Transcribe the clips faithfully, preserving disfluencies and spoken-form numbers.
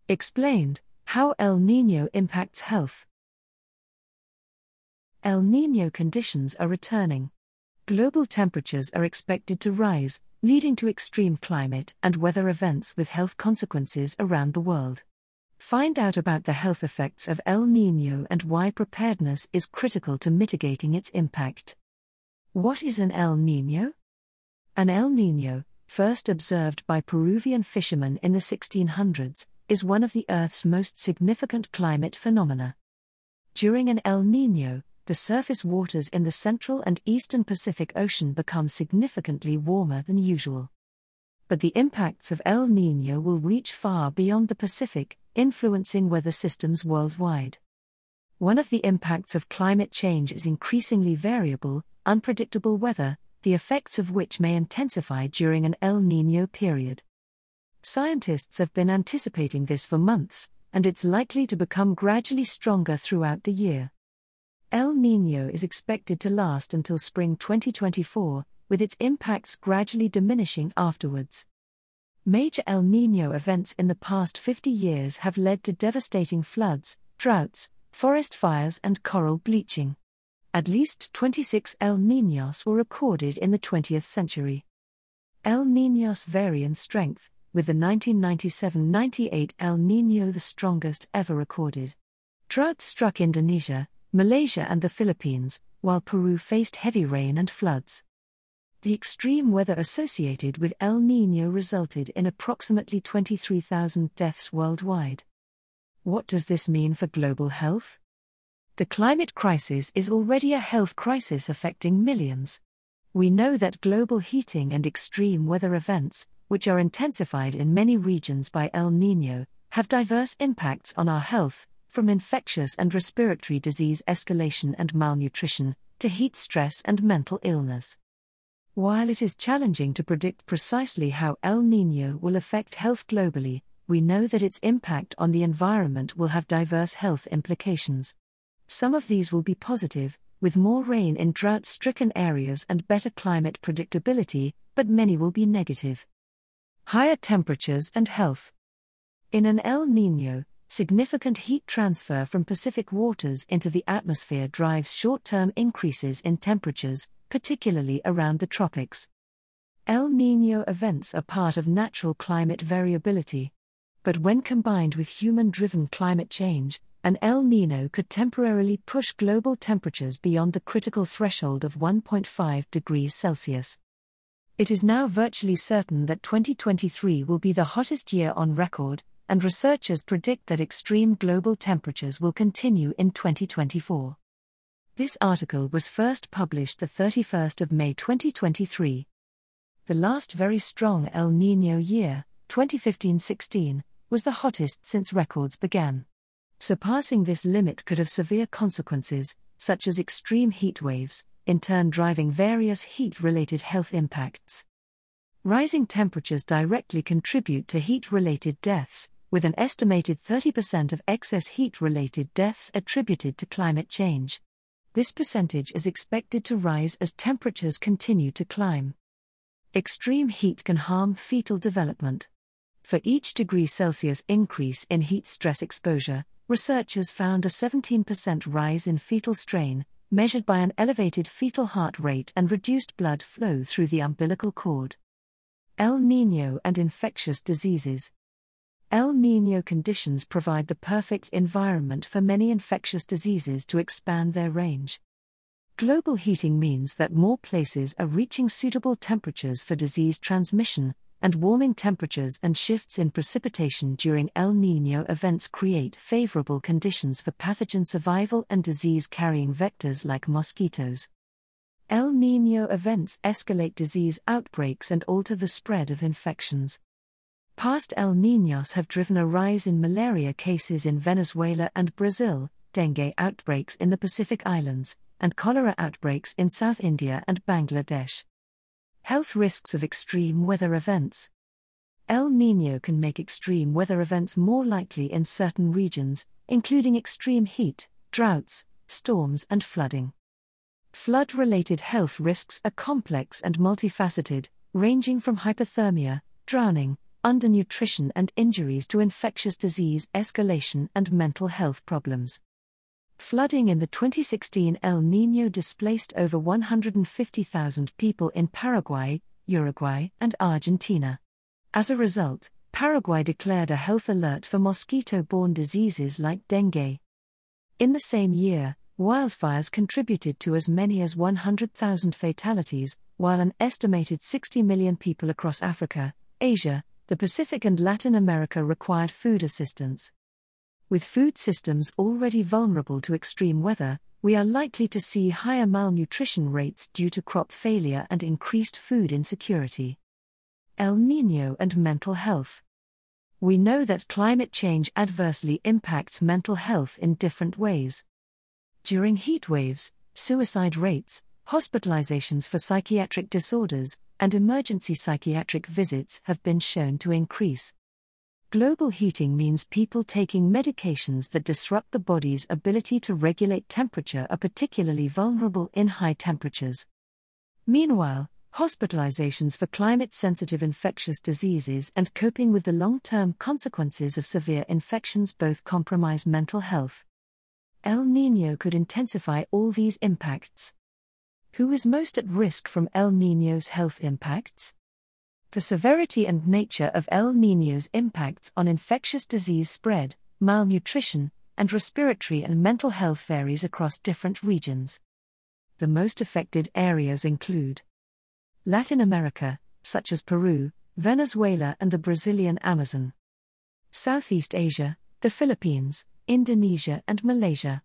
Explained, how El Niño impacts health. El Niño conditions are returning. Global temperatures are expected to rise, leading to extreme climate and weather events with health consequences around the world. Find out about the health effects of El Niño and why preparedness is critical to mitigating its impact. What is an El Niño? An El Niño, first observed by Peruvian fishermen in the sixteen hundreds, is one of the Earth's most significant climate phenomena. During an El Niño, the surface waters in the central and eastern Pacific Ocean become significantly warmer than usual. But the impacts of El Niño will reach far beyond the Pacific, influencing weather systems worldwide. One of the impacts of climate change is increasingly variable, unpredictable weather, the effects of which may intensify during an El Niño period. Scientists have been anticipating this for months, and it's likely to become gradually stronger throughout the year. El Niño is expected to last until spring twenty twenty-four, with its impacts gradually diminishing afterwards. Major El Niño events in the past fifty years have led to devastating floods, droughts, forest fires and coral bleaching. At least twenty-six El Niños were recorded in the twentieth century. El Niños vary in strength, with the nineteen ninety-seven ninety-eight El Niño the strongest ever recorded. Droughts struck Indonesia, Malaysia and the Philippines, while Peru faced heavy rain and floods. The extreme weather associated with El Niño resulted in approximately twenty-three thousand deaths worldwide. What does this mean for global health? The climate crisis is already a health crisis affecting millions. We know that global heating and extreme weather events, which are intensified in many regions by El Niño, have diverse impacts on our health, from infectious and respiratory disease escalation and malnutrition, to heat stress and mental illness. While it is challenging to predict precisely how El Niño will affect health globally, we know that its impact on the environment will have diverse health implications. Some of these will be positive, with more rain in drought-stricken areas and better climate predictability, but many will be negative. Higher temperatures and health. In an El Niño, significant heat transfer from Pacific waters into the atmosphere drives short-term increases in temperatures, particularly around the tropics. El Niño events are part of natural climate variability. But when combined with human-driven climate change, an El Niño could temporarily push global temperatures beyond the critical threshold of one point five degrees Celsius. It is now virtually certain that twenty twenty-three will be the hottest year on record, and researchers predict that extreme global temperatures will continue in twenty twenty-four. This article was first published the thirty-first of May twenty twenty-three. The last very strong El Niño year, twenty fifteen sixteen, was the hottest since records began. Surpassing this limit could have severe consequences, such as extreme heat waves, in turn driving various heat-related health impacts. Rising temperatures directly contribute to heat-related deaths, with an estimated thirty percent of excess heat-related deaths attributed to climate change. This percentage is expected to rise as temperatures continue to climb. Extreme heat can harm fetal development. For each degree Celsius increase in heat stress exposure, researchers found a seventeen percent rise in fetal strain, measured by an elevated fetal heart rate and reduced blood flow through the umbilical cord. El Niño and infectious diseases. El Niño conditions provide the perfect environment for many infectious diseases to expand their range. Global heating means that more places are reaching suitable temperatures for disease transmission, and warming temperatures and shifts in precipitation during El Niño events create favorable conditions for pathogen survival and disease-carrying vectors like mosquitoes. El Niño events escalate disease outbreaks and alter the spread of infections. Past El Niños have driven a rise in malaria cases in Venezuela and Brazil, dengue outbreaks in the Pacific Islands, and cholera outbreaks in South India and Bangladesh. Health risks of extreme weather events. El Niño can make extreme weather events more likely in certain regions, including extreme heat, droughts, storms, and flooding. Flood-related health risks are complex and multifaceted, ranging from hypothermia, drowning, undernutrition and injuries to infectious disease escalation and mental health problems. Flooding in the twenty sixteen El Niño displaced over one hundred fifty thousand people in Paraguay, Uruguay, and Argentina. As a result, Paraguay declared a health alert for mosquito-borne diseases like dengue. In the same year, wildfires contributed to as many as one hundred thousand fatalities, while an estimated sixty million people across Africa, Asia, the Pacific and Latin America required food assistance. With food systems already vulnerable to extreme weather, we are likely to see higher malnutrition rates due to crop failure and increased food insecurity. El Niño and mental health. We know that climate change adversely impacts mental health in different ways. During heat waves, suicide rates, hospitalizations for psychiatric disorders, and emergency psychiatric visits have been shown to increase. Global heating means people taking medications that disrupt the body's ability to regulate temperature are particularly vulnerable in high temperatures. Meanwhile, hospitalizations for climate-sensitive infectious diseases and coping with the long-term consequences of severe infections both compromise mental health. El Niño could intensify all these impacts. Who is most at risk from El Niño's health impacts? The severity and nature of El Niño's impacts on infectious disease spread, malnutrition, and respiratory and mental health varies across different regions. The most affected areas include Latin America, such as Peru, Venezuela and the Brazilian Amazon. Southeast Asia, the Philippines, Indonesia and Malaysia.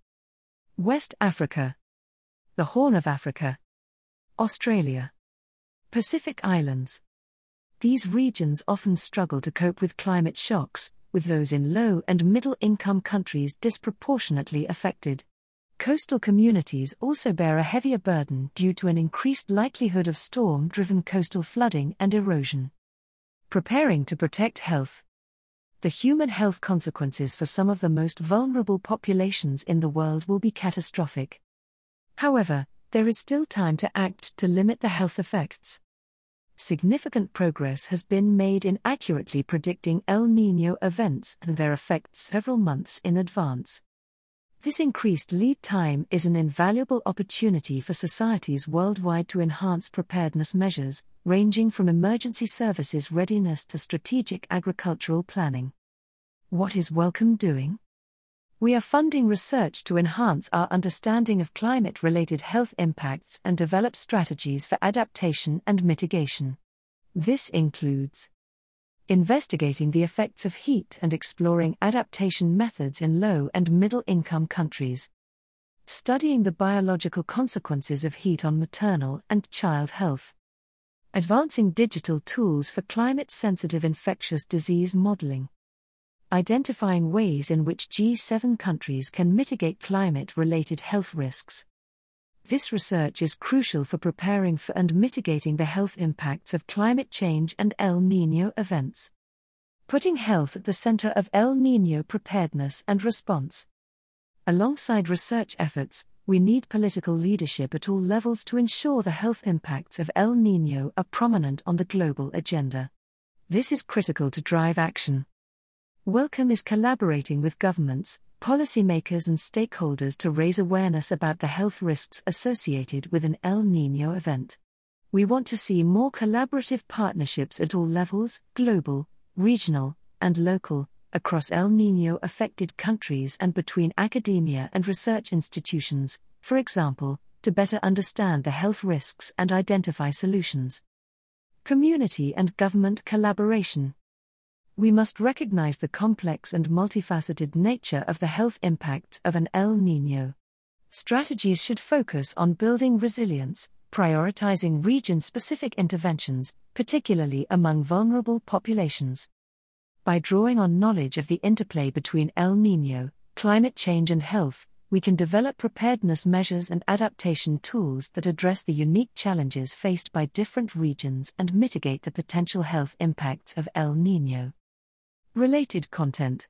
West Africa. The Horn of Africa. Australia. Pacific Islands. These regions often struggle to cope with climate shocks, with those in low- and middle-income countries disproportionately affected. Coastal communities also bear a heavier burden due to an increased likelihood of storm-driven coastal flooding and erosion. Preparing to protect health. The human health consequences for some of the most vulnerable populations in the world will be catastrophic. However, there is still time to act to limit the health effects. Significant progress has been made in accurately predicting El Niño events and their effects several months in advance. This increased lead time is an invaluable opportunity for societies worldwide to enhance preparedness measures, ranging from emergency services readiness to strategic agricultural planning. What is Wellcome doing? We are funding research to enhance our understanding of climate-related health impacts and develop strategies for adaptation and mitigation. This includes investigating the effects of heat and exploring adaptation methods in low- and middle-income countries, studying the biological consequences of heat on maternal and child health, advancing digital tools for climate-sensitive infectious disease modeling, identifying ways in which G seven countries can mitigate climate-related health risks. This research is crucial for preparing for and mitigating the health impacts of climate change and El Niño events. Putting health at the center of El Niño preparedness and response. Alongside research efforts, we need political leadership at all levels to ensure the health impacts of El Niño are prominent on the global agenda. This is critical to drive action. Wellcome is collaborating with governments, policymakers and stakeholders to raise awareness about the health risks associated with an El Niño event. We want to see more collaborative partnerships at all levels, global, regional, and local, across El Niño-affected countries and between academia and research institutions, for example, to better understand the health risks and identify solutions. Community and government collaboration. We must recognize the complex and multifaceted nature of the health impacts of an El Niño. Strategies should focus on building resilience, prioritizing region-specific interventions, particularly among vulnerable populations. By drawing on knowledge of the interplay between El Niño, climate change and health, we can develop preparedness measures and adaptation tools that address the unique challenges faced by different regions and mitigate the potential health impacts of El Niño. Related content.